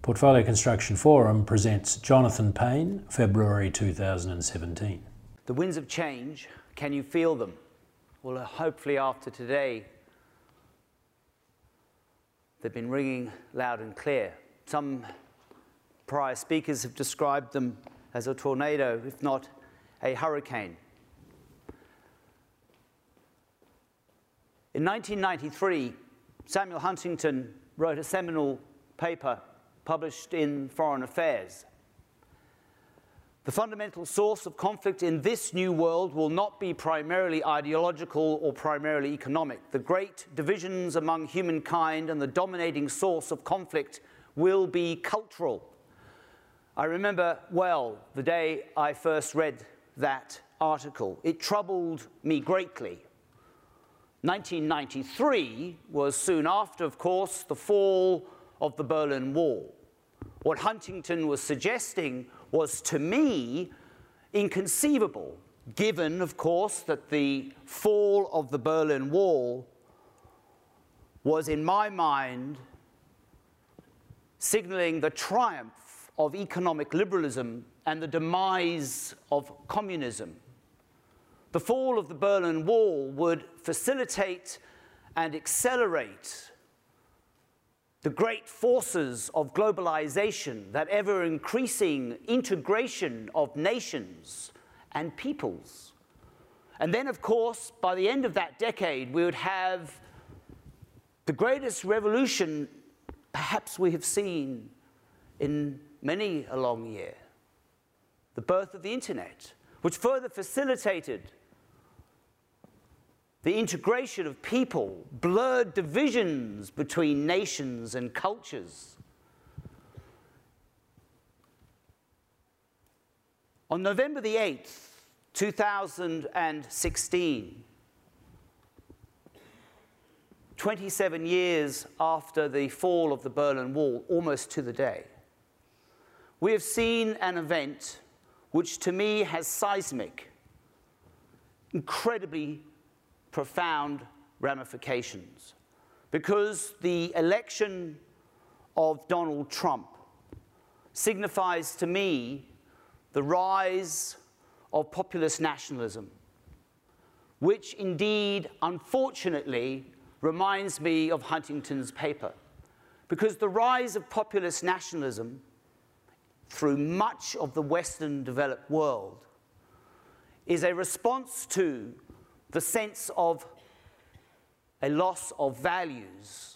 Portfolio Construction Forum presents Jonathan Payne, February 2017. The winds of change, can you feel them? Well, hopefully after today, they've been ringing loud and clear. Some prior speakers have described them as a tornado, if not a hurricane. In 1993, Samuel Huntington wrote a seminal paper published in Foreign Affairs. The fundamental source of conflict in this new world will not be primarily ideological or primarily economic. The great divisions among humankind and the dominating source of conflict will be cultural. I remember well the day I first read that article. It troubled me greatly. 1993 was soon after, of course, the fall of the Berlin Wall. What Huntington was suggesting was, to me, inconceivable, given, of course, that the fall of the Berlin Wall was, in my mind, signaling the triumph of economic liberalism and the demise of communism. The fall of the Berlin Wall would facilitate and accelerate the great forces of globalization, that ever-increasing integration of nations and peoples. And then, of course, by the end of that decade, we would have the greatest revolution perhaps we have seen in many a long year, the birth of the internet, which further facilitated the integration of people, blurred divisions between nations and cultures. On November the 8th, 2016, 27 years after the fall of the Berlin Wall, almost to the day, we have seen an event which to me has seismic, incredibly profound ramifications, because the election of Donald Trump signifies to me the rise of populist nationalism, which indeed, unfortunately, reminds me of Huntington's paper, because the rise of populist nationalism through much of the Western developed world is a response to the sense of a loss of values,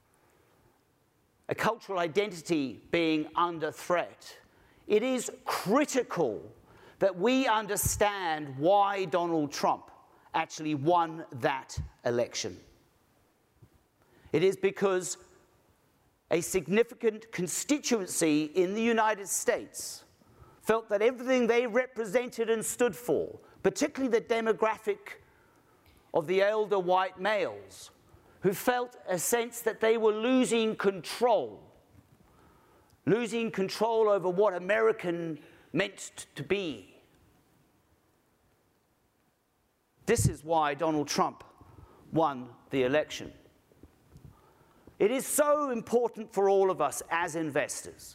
a cultural identity being under threat. It is critical that we understand why Donald Trump actually won that election. It is because a significant constituency in the United States felt that everything they represented and stood for, particularly the demographic of the elder white males, who felt a sense that they were losing control over what American meant to be. This is why Donald Trump won the election. It is so important for all of us as investors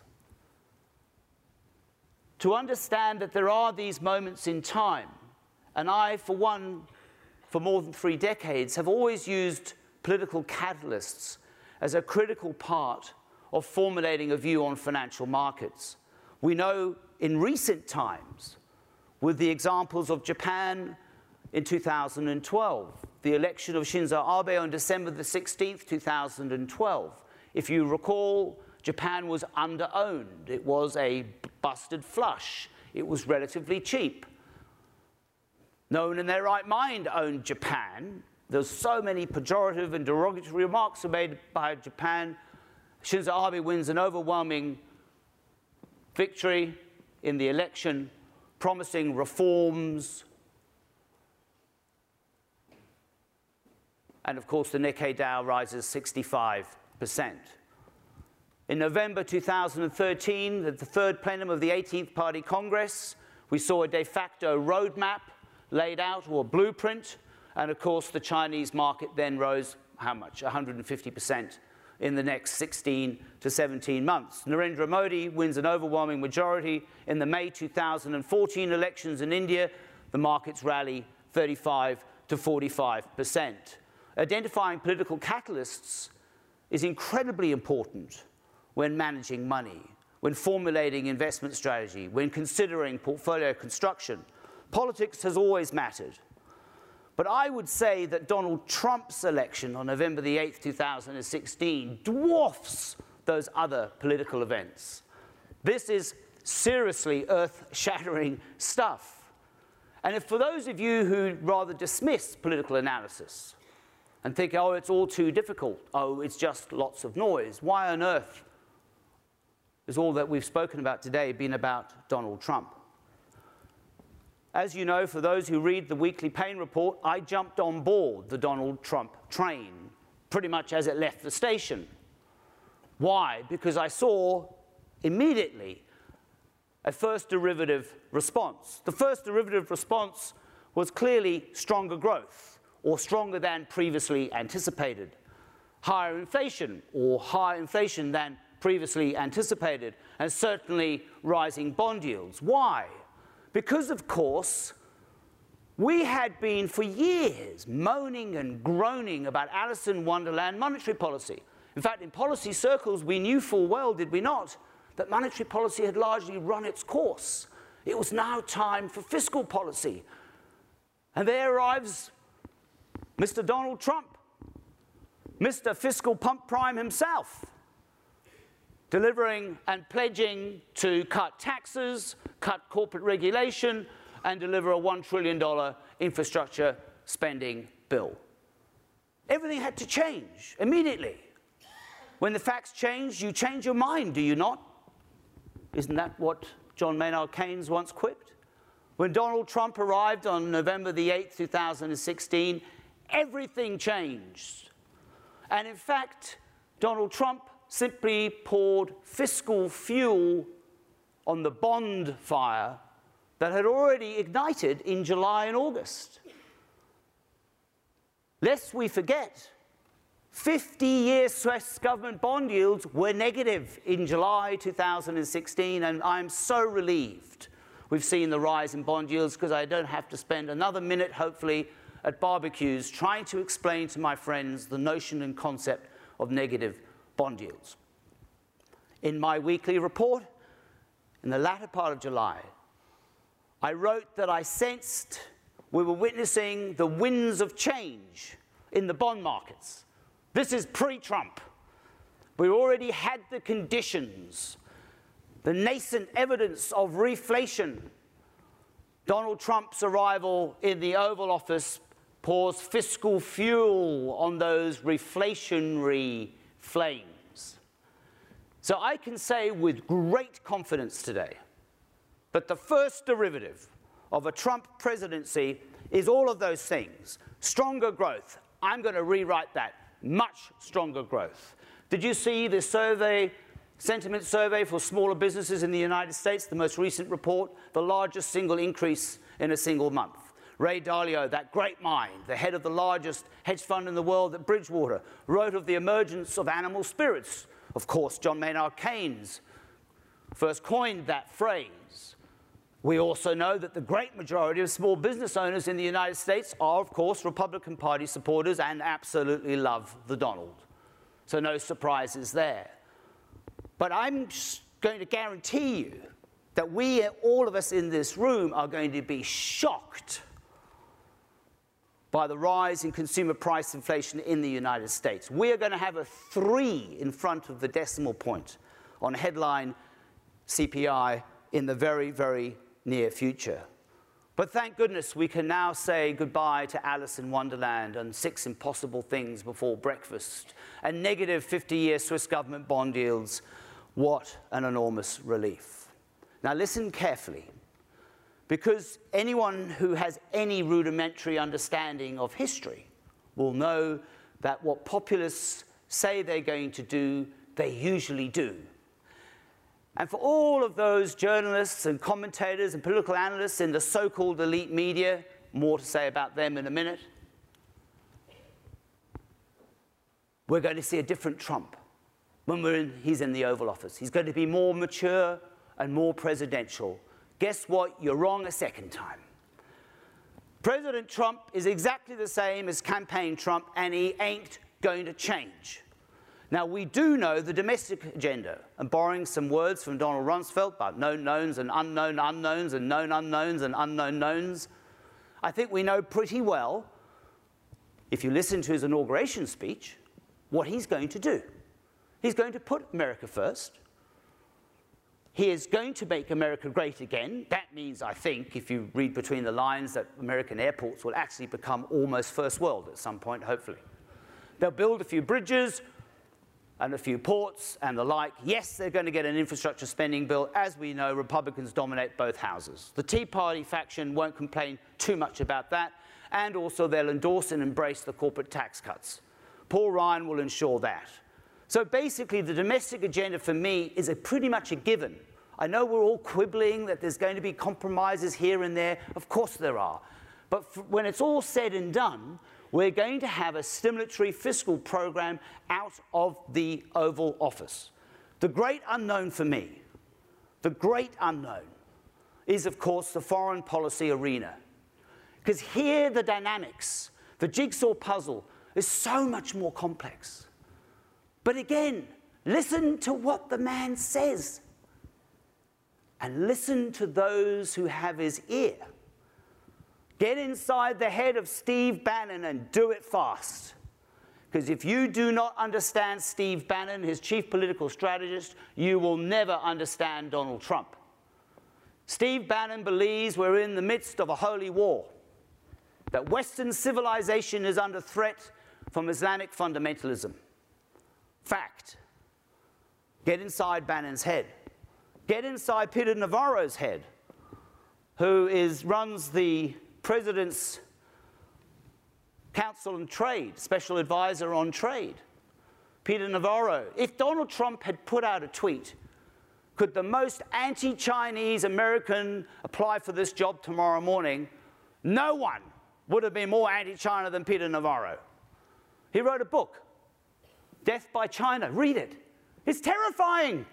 to understand that there are these moments in time, and I, for one, for more than 3 decades, have always used political catalysts as a critical part of formulating a view on financial markets. We know in recent times, with the examples of Japan in 2012, the election of Shinzo Abe on December the 16th, 2012. If you recall, Japan was under-owned. It was a busted flush. It was relatively cheap. No one in their right mind owned Japan. There's so many pejorative and derogatory remarks made by Japan. Shinzo Abe wins an overwhelming victory in the election, promising reforms. And of course, the Nikkei Dow rises 65%. In November 2013, at the third plenum of the 18th Party Congress, we saw a de facto roadmap laid out, or a blueprint, and of course the Chinese market then rose how much? 150% in the next 16 to 17 months. Narendra Modi wins an overwhelming majority in the May 2014 elections in India. The markets rally 35 to 45%. Identifying political catalysts is incredibly important when managing money, when formulating investment strategy, when considering portfolio construction. Politics has always mattered. But I would say that Donald Trump's election on November the 8th, 2016 dwarfs those other political events. This is seriously earth-shattering stuff. And if for those of you who rather dismiss political analysis and think, oh, it's all too difficult, oh, it's just lots of noise, why on earth is all that we've spoken about today been about Donald Trump? As you know, for those who read the weekly Payne report, I jumped on board the Donald Trump train pretty much as it left the station. Why? Because I saw immediately a first derivative response. The first derivative response was clearly stronger growth, or stronger than previously anticipated. Higher inflation, or higher inflation than previously anticipated, and certainly rising bond yields. Why? Because, of course, we had been for years moaning and groaning about Alice in Wonderland monetary policy. In fact, in policy circles, we knew full well, did we not, that monetary policy had largely run its course. It was now time for fiscal policy. And there arrives Mr. Donald Trump, Mr. Fiscal Pump Prime himself, delivering and pledging to cut taxes, cut corporate regulation, and deliver a $1 trillion infrastructure spending bill. Everything had to change immediately. When the facts change, you change your mind, do you not? Isn't that what John Maynard Keynes once quipped? When Donald Trump arrived on November the 8th, 2016, everything changed. And in fact, Donald Trump simply poured fiscal fuel on the bond fire that had already ignited in July and August. Lest we forget, 50-year Swiss government bond yields were negative in July 2016, and I'm so relieved we've seen the rise in bond yields, because I don't have to spend another minute, hopefully, at barbecues trying to explain to my friends the notion and concept of negative bond yields. In my weekly report, in the latter part of July, I wrote that I sensed we were witnessing the winds of change in the bond markets. This is pre-Trump. We already had the conditions, the nascent evidence of reflation. Donald Trump's arrival in the Oval Office pours fiscal fuel on those reflationary flames. So I can say with great confidence today that the first derivative of a Trump presidency is all of those things. Stronger growth. I'm going to rewrite that. Much stronger growth. Did you see the survey, sentiment survey for smaller businesses in the United States, the most recent report, the largest single increase in a single month? Ray Dalio, that great mind, the head of the largest hedge fund in the world at Bridgewater, wrote of the emergence of animal spirits. Of course, John Maynard Keynes first coined that phrase. We also know that the great majority of small business owners in the United States are, of course, Republican Party supporters and absolutely love the Donald. So no surprises there. But I'm going to guarantee you that we, all of us in this room, are going to be shocked by the rise in consumer price inflation in the United States. We are going to have a 3 in front of the decimal point on headline CPI in the very, very near future. But thank goodness we can now say goodbye to Alice in Wonderland and 6 impossible things before breakfast and negative 50-year Swiss government bond yields. What an enormous relief. Now listen carefully, because anyone who has any rudimentary understanding of history will know that what populists say they're going to do, they usually do. And for all of those journalists and commentators and political analysts in the so-called elite media, more to say about them in a minute, we're going to see a different Trump when he's in the Oval Office. He's going to be more mature and more presidential. Guess what? You're wrong a second time. President Trump is exactly the same as campaign Trump, and he ain't going to change. Now, we do know the domestic agenda, and borrowing some words from Donald Rumsfeld about known knowns and unknown unknowns and known unknowns and unknown knowns, I think we know pretty well, if you listen to his inauguration speech, what he's going to do. He's going to put America first. He is going to make America great again. That means, I think, if you read between the lines, that American airports will actually become almost first world at some point, hopefully. They'll build a few bridges and a few ports and the like. Yes, they're going to get an infrastructure spending bill. As we know, Republicans dominate both houses. The Tea Party faction won't complain too much about that, and also they'll endorse and embrace the corporate tax cuts. Paul Ryan will ensure that. So basically, the domestic agenda for me is pretty much a given. I know we're all quibbling that there's going to be compromises here and there. Of course there are. But when it's all said and done, we're going to have a stimulatory fiscal program out of the Oval Office. The great unknown for me, the great unknown, is, of course, the foreign policy arena. Because here the dynamics, the jigsaw puzzle, is so much more complex. But again, listen to what the man says. And listen to those who have his ear. Get inside the head of Steve Bannon and do it fast. Because if you do not understand Steve Bannon, his chief political strategist, you will never understand Donald Trump. Steve Bannon believes we're in the midst of a holy war, that Western civilization is under threat from Islamic fundamentalism. Fact. Get inside Bannon's head. Get inside Peter Navarro's head, who runs the President's Council on Trade, Special Advisor on Trade. Peter Navarro. If Donald Trump had put out a tweet, could the most anti-Chinese American apply for this job tomorrow morning, no one would have been more anti-China than Peter Navarro. He wrote a book, Death by China. Read it. It's terrifying.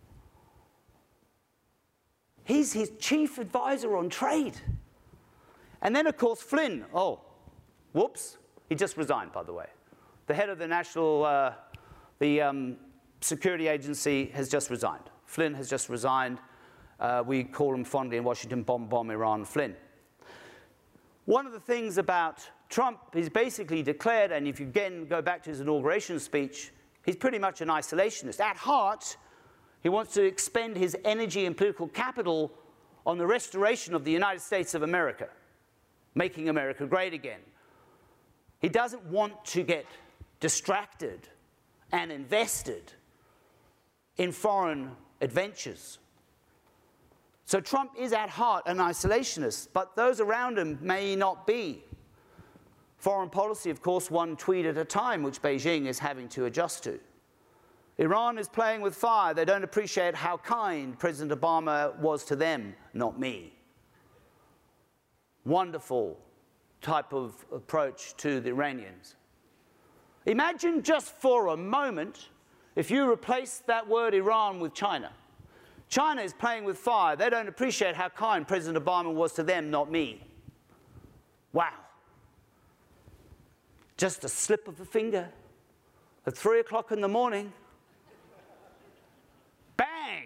He's his chief advisor on trade. And then, of course, Flynn. Oh, whoops. He just resigned, by the way. The head of the National Security Agency has just resigned. Flynn has just resigned. We call him fondly in Washington, bomb Iran Flynn. One of the things about Trump, he's basically declared, and if you again go back to his inauguration speech, he's pretty much an isolationist. At heart, he wants to expend his energy and political capital on the restoration of the United States of America, making America great again. He doesn't want to get distracted and invested in foreign adventures. So Trump is at heart an isolationist, but those around him may not be. Foreign policy, of course, one tweet at a time, which Beijing is having to adjust to. Iran is playing with fire. They don't appreciate how kind President Obama was to them, not me. Wonderful type of approach to the Iranians. Imagine just for a moment if you replace that word Iran with China. China is playing with fire. They don't appreciate how kind President Obama was to them, not me. Wow. Just a slip of the finger at 3 o'clock in the morning. Bang!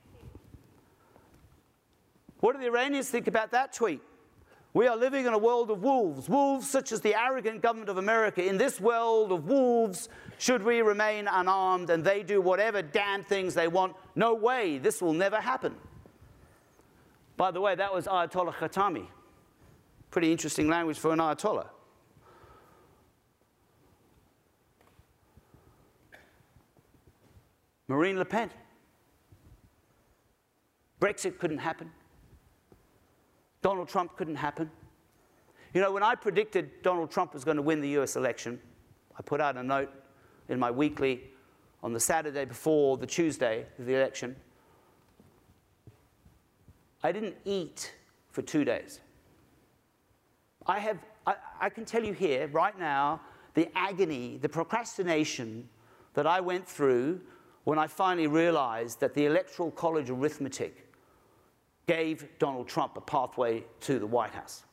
What do the Iranians think about that tweet? We are living in a world of wolves, wolves such as the arrogant government of America. In this world of wolves, should we remain unarmed and they do whatever damn things they want? No way, this will never happen. By the way, that was Ayatollah Khatami. Pretty interesting language for an Ayatollah. Marine Le Pen. Brexit couldn't happen. Donald Trump couldn't happen. You know, when I predicted Donald Trump was going to win the US election, I put out a note in my weekly on the Saturday before the Tuesday of the election. I didn't eat for 2 days. I can tell you here, right now, the agony, the procrastination that I went through when I finally realized that the Electoral College arithmetic gave Donald Trump a pathway to the White House.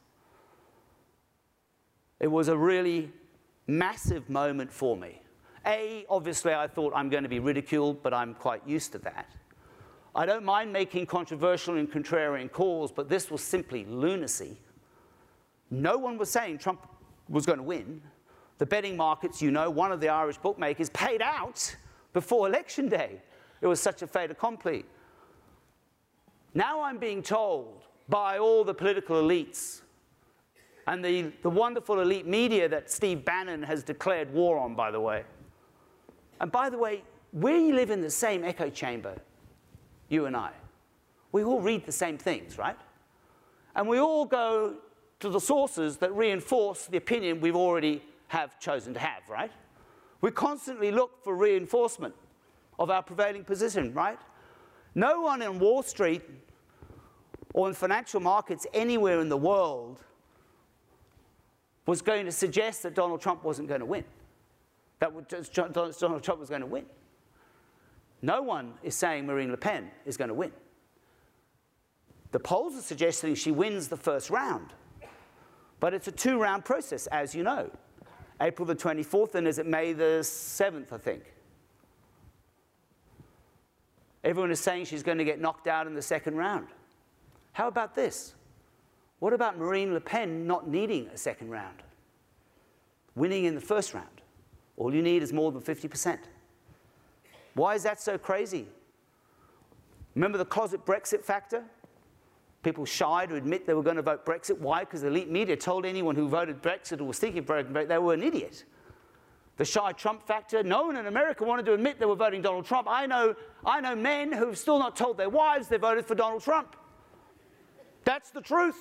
It was a really massive moment for me. Obviously, I thought I'm going to be ridiculed, but I'm quite used to that. I don't mind making controversial and contrarian calls, but this was simply lunacy. No one was saying Trump was going to win. The betting markets, you know, one of the Irish bookmakers paid out before Election Day. It was such a fait accompli. Now I'm being told by all the political elites and the wonderful elite media that Steve Bannon has declared war on, by the way. And by the way, we live in the same echo chamber, you and I. We all read the same things, right? And we all go to the sources that reinforce the opinion we've already have chosen to have, right? We constantly look for reinforcement of our prevailing position, right? No one in Wall Street or in financial markets anywhere in the world was going to suggest that Donald Trump wasn't going to win, that Donald Trump was going to win. No one is saying Marine Le Pen is going to win. The polls are suggesting she wins the first round. But it's a two-round process, as you know. April the 24th, and is it May the 7th, I think? Everyone is saying she's going to get knocked out in the second round. How about this? What about Marine Le Pen not needing a second round? Winning in the first round. All you need is more than 50%. Why is that so crazy? Remember the closet Brexit factor? People shy to admit they were going to vote Brexit. Why? Because the elite media told anyone who voted Brexit or was thinking of voting Brexit they were an idiot. The shy Trump factor, no one in America wanted to admit they were voting Donald Trump. I know men who've still not told their wives they voted for Donald Trump. That's the truth.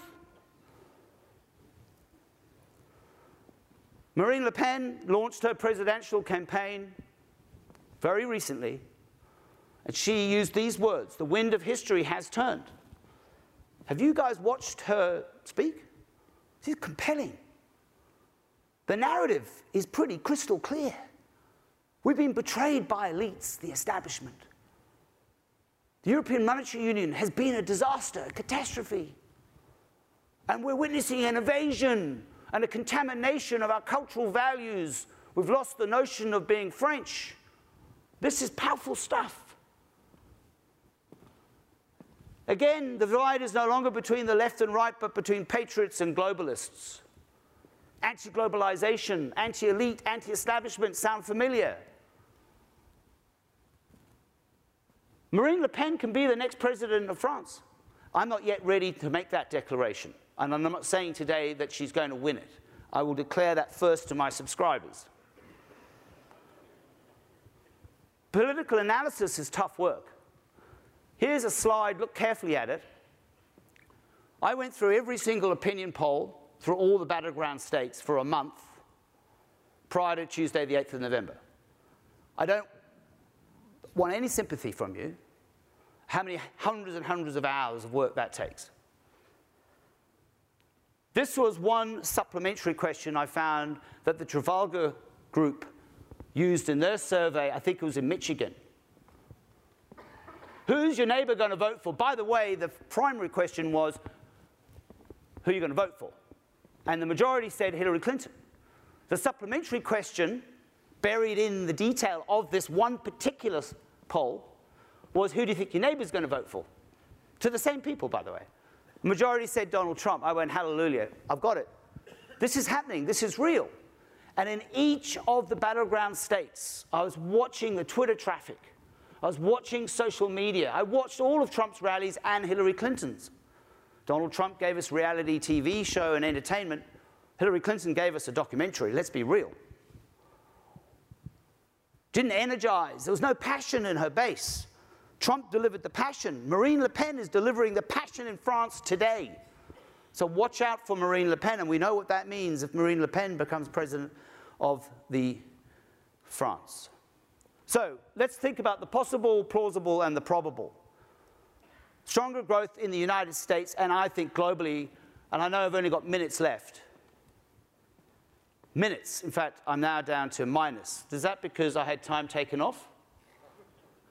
Marine Le Pen launched her presidential campaign very recently, and she used these words: "The wind of history has turned." Have you guys watched her speak? She's compelling. The narrative is pretty crystal clear. We've been betrayed by elites, the establishment. The European Monetary Union has been a disaster, a catastrophe. And we're witnessing an invasion and a contamination of our cultural values. We've lost the notion of being French. This is powerful stuff. Again, the divide is no longer between the left and right, but between patriots and globalists. Anti-globalization, anti-elite, anti-establishment sound familiar. Marine Le Pen can be the next president of France. I'm not yet ready to make that declaration, and I'm not saying today that she's going to win it. I will declare that first to my subscribers. Political analysis is tough work. Here's a slide, look carefully at it. I went through every single opinion poll through all the battleground states for a month prior to Tuesday, the 8th of November. I don't want any sympathy from you, how many hundreds and hundreds of hours of work that takes. This was one supplementary question I found that the Trafalgar Group used in their survey. I think it was in Michigan. Who's your neighbor going to vote for? By the way, the primary question was, who are you going to vote for? And the majority said Hillary Clinton. The supplementary question, buried in the detail of this one particular poll, was, who do you think your neighbor's going to vote for? To the same people, by the way. The majority said Donald Trump. I went, hallelujah, I've got it. This is happening. This is real. And in each of the battleground states, I was watching the Twitter traffic. I was watching social media. I watched all of Trump's rallies and Hillary Clinton's. Donald Trump gave us reality TV show and entertainment. Hillary Clinton gave us a documentary. Let's be real. Didn't energize. There was no passion in her base. Trump delivered the passion. Marine Le Pen is delivering the passion in France today. So watch out for Marine Le Pen, and we know what that means if Marine Le Pen becomes president of France. So let's think about the possible, plausible, and the probable. Stronger growth in the United States, and I think globally, and I know I've only got minutes left. Minutes. In fact, I'm now down to minus. Is that because I had time taken off?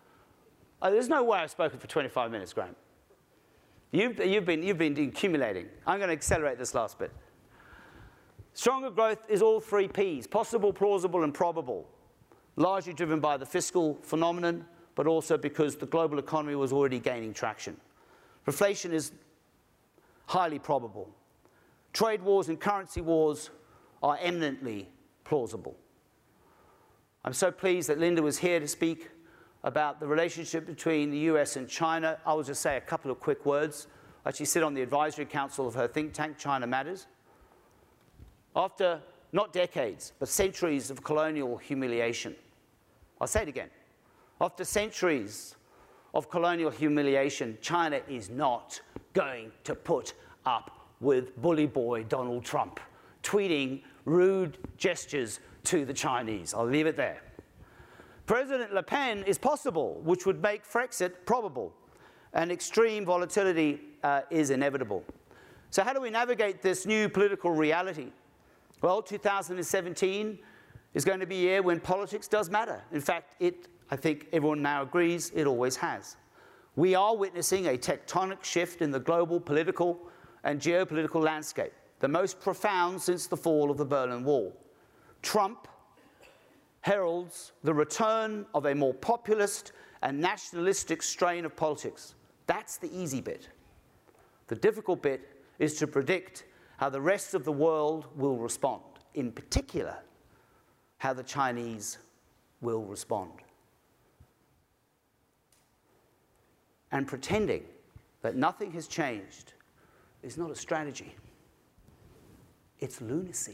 There's no way I've spoken for 25 minutes, Graham. You've been accumulating. I'm going to accelerate this last bit. Stronger growth is all three Ps, possible, plausible, and probable, largely driven by the fiscal phenomenon, but also because the global economy was already gaining traction. Reflation is highly probable. Trade wars and currency wars are eminently plausible. I'm so pleased that Linda was here to speak about the relationship between the US and China. I will just say a couple of quick words. I actually sit on the advisory council of her think tank, China Matters. After not decades, but centuries of colonial humiliation, I'll say it again. After centuries of colonial humiliation, China is not going to put up with bully boy Donald Trump tweeting rude gestures to the Chinese. I'll leave it there. President Le Pen is possible, which would make Frexit probable, and extreme volatility is inevitable. So how do we navigate this new political reality? Well, 2017 is going to be a year when politics does matter. In fact, I think everyone now agrees it always has. We are witnessing a tectonic shift in the global political and geopolitical landscape, the most profound since the fall of the Berlin Wall. Trump heralds the return of a more populist and nationalistic strain of politics. That's the easy bit. The difficult bit is to predict how the rest of the world will respond, in particular, how the Chinese will respond. And pretending that nothing has changed is not a strategy. It's lunacy.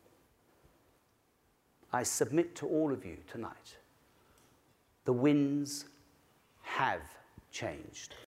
I submit to all of you tonight, the winds have changed.